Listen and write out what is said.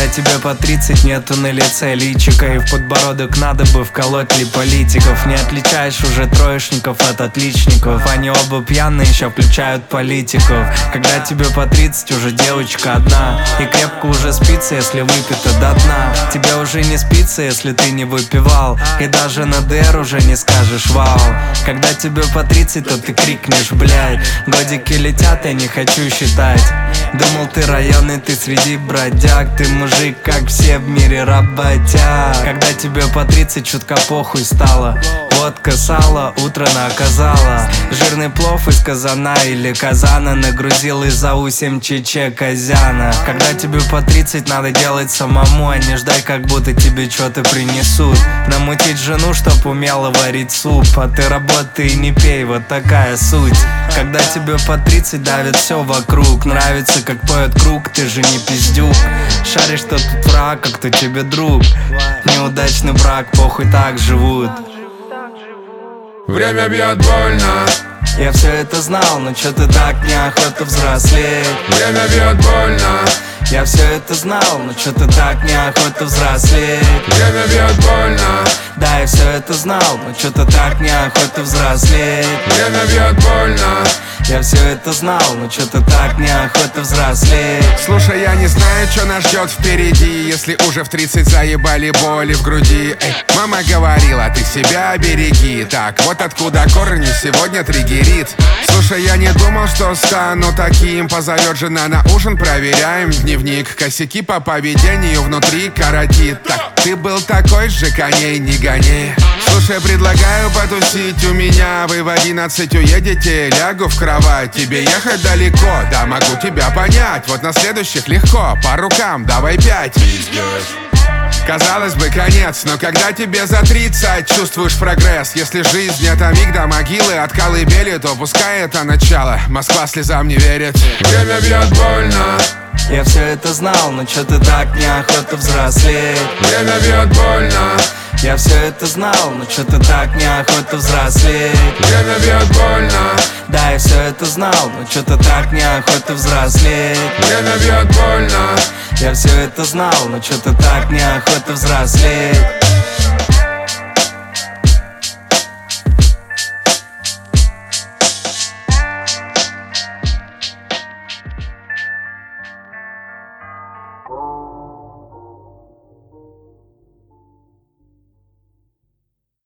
тебе по 30, нету на лице личика, и в подбородок надо бы вколоть ли политиков. Не отличаешь уже троечников от отличников, они оба пьяные, еще включают политиков. Когда тебе по 30, уже девочка одна, и крепко уже спится, если выпито до дна. Тебе уже не спится, если ты не выпивал, и даже на ДР уже не скажешь вау. Когда тебе по 30, то ты крикнешь, блядь, годики летят, я не хочу считать. Думал, ты районный, ты среди бродяг, ты мужик, как все в мире работяг. Когда тебе по 30, чутка похуй стало, водка, сало, утро наказала. Жирный плов из казана или казана нагрузил из-за усем чече Казяна. Когда тебе по 30, надо делать самому, а не ждать, как будто тебе что-то принесут. Намутить жену, чтоб умела варить суп, а ты работай и не пей, вот такая суть. Когда тебе по 30, давит все вокруг, нравится, как поет круг, ты же не пиздюк. Шаришь, что тут враг, а кто тебе друг. Неудачный брак, похуй, так живут. Время бьет больно. Я все это знал, но чё ты так неохота взрослеть. Время бьет больно. Я все это знал, но чё ты так неохота взрослеть. Время бьет больно. Да, я все это знал, но чё ты так неохота взрослеть. Время бьет больно. Я все это знал, но чё ты так неохота взрослеть. Слушай, я не знаю, что нас ждет впереди, если уже в 30 заебали боли в груди. Эй, мама говорила, ты себя береги. Так, вот откуда корни сегодня триггерит. Слушай, я не думал, что стану таким. Позовет жена на ужин, проверяем дневник. Косяки по поведению внутри коротит. Так, ты был такой же, коней не гони. Слушай, предлагаю потусить у меня. Вы в 11 уедете, лягу в кровать. Тебе ехать далеко, да могу тебя понять. Вот на следующих легко, по рукам, давай 5. Казалось бы, конец, но когда тебе за 30, чувствуешь прогресс. Если жизнь это миг до могилы, от колыбели, то пускай это начало. Москва слезам не верит. Время бьет больно. Я все это знал, но чё ты так неохота взрослеть. Время бьет больно. Я все это знал, но чё ты так неохота взрослеть. Время бьет больно. Да, я все это знал, но чё ты так неохота взрослеть. Время бьет больно. Я все это знал, но чё ты так неохота взрослеть.